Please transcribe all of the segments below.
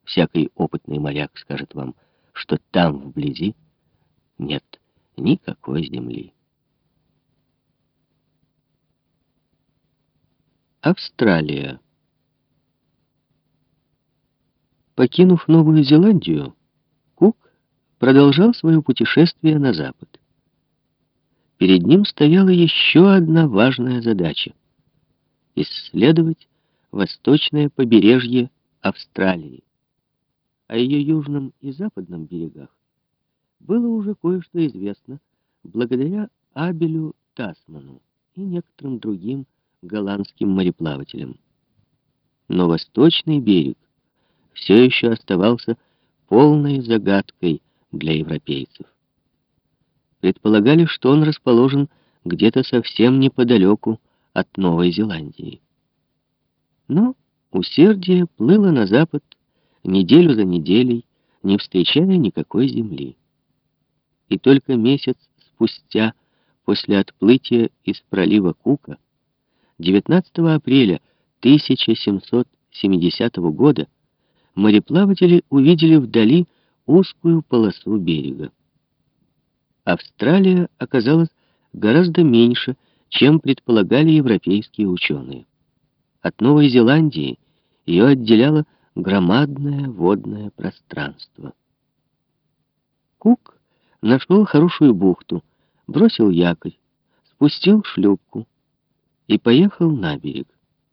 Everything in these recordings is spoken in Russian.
Всякий опытный моряк скажет вам, что там, вблизи, нет никакой земли. Австралия. Покинув Новую Зеландию, Кук продолжал свое путешествие на запад. Перед ним стояла еще одна важная задача — исследовать восточное побережье Австралии. О ее южном и западном берегах было уже кое-что известно благодаря Абелю Тасману и некоторым другим голландским мореплавателям. Но восточный берег все еще оставался полной загадкой для европейцев. Предполагали, что он расположен где-то совсем неподалеку от Новой Зеландии. Но усердие плыло на запад неделю за неделей, не встречая никакой земли. И только месяц спустя, после отплытия из пролива Кука, 19 апреля 1770 года, мореплаватели увидели вдали узкую полосу берега. Австралия оказалась гораздо меньше, чем предполагали европейские ученые. От Новой Зеландии ее отделяло громадное водное пространство. Кук нашел хорошую бухту, бросил якорь, спустил шлюпку и поехал на берег.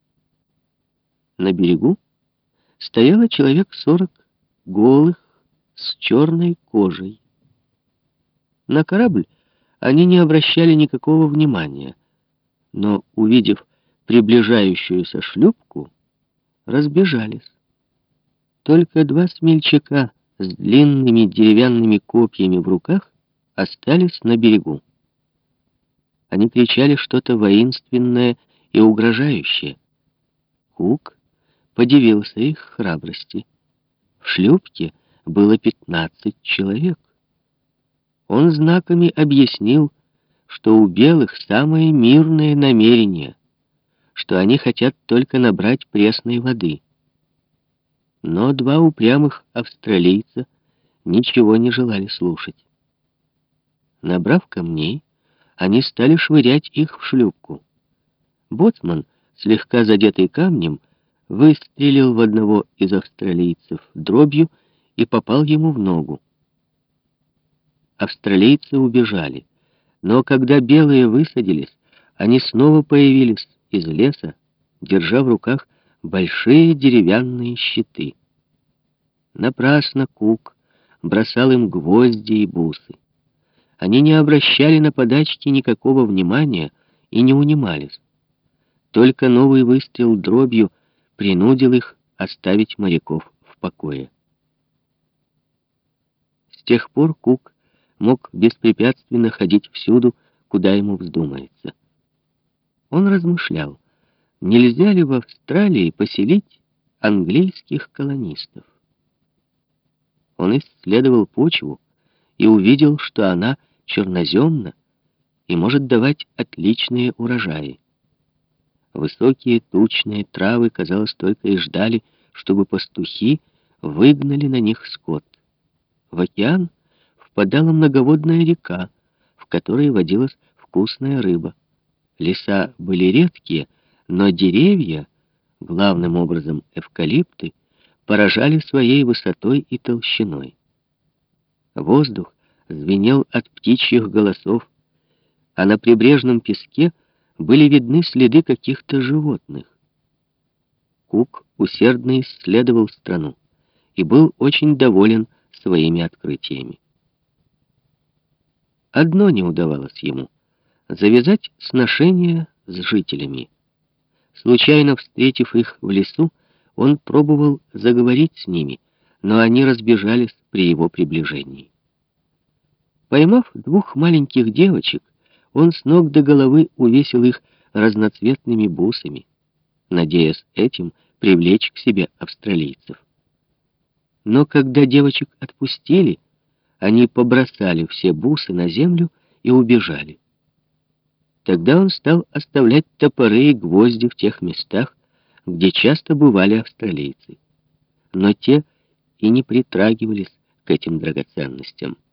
На берегу стояло человек 40 голых, с черной кожей. На корабль они не обращали никакого внимания, но, увидев приближающуюся шлюпку, разбежались. Только два смельчака с длинными деревянными копьями в руках остались на берегу. Они кричали что-то воинственное и угрожающее. Кук подивился их храбрости. В шлюпке было 15 человек. Он знаками объяснил, что у белых самые мирные намерения, что они хотят только набрать пресной воды. Но два упрямых австралийца ничего не желали слушать. Набрав камней, они стали швырять их в шлюпку. Боцман, слегка задетый камнем, выстрелил в одного из австралийцев дробью и попал ему в ногу. Австралийцы убежали, но когда белые высадились, они снова появились из леса, держа в руках большие деревянные щиты. Напрасно Кук бросал им гвозди и бусы. Они не обращали на подачки никакого внимания и не унимались. Только новый выстрел дробью принудил их оставить моряков в покое. С тех пор Кук мог беспрепятственно ходить всюду, куда ему вздумается. Он размышлял, нельзя ли в Австралии поселить английских колонистов. Он исследовал почву и увидел, что она черноземна и может давать отличные урожаи. Высокие тучные травы, казалось, только и ждали, чтобы пастухи выгнали на них скот. В океан впадала многоводная река, в которой водилась вкусная рыба. Леса были редкие, но деревья, главным образом эвкалипты, поражали своей высотой и толщиной. Воздух звенел от птичьих голосов, а на прибрежном песке были видны следы каких-то животных. Кук усердно исследовал страну и был очень доволен своими открытиями. Одно не удавалось ему — завязать сношения с жителями. Случайно встретив их в лесу, он пробовал заговорить с ними, но они разбежались при его приближении. Поймав двух маленьких девочек, он с ног до головы увесил их разноцветными бусами, надеясь этим привлечь к себе австралийцев. Но когда девочек отпустили, они побросали все бусы на землю и убежали. Тогда он стал оставлять топоры и гвозди в тех местах, где часто бывали австралийцы. Но те и не притрагивались к этим драгоценностям.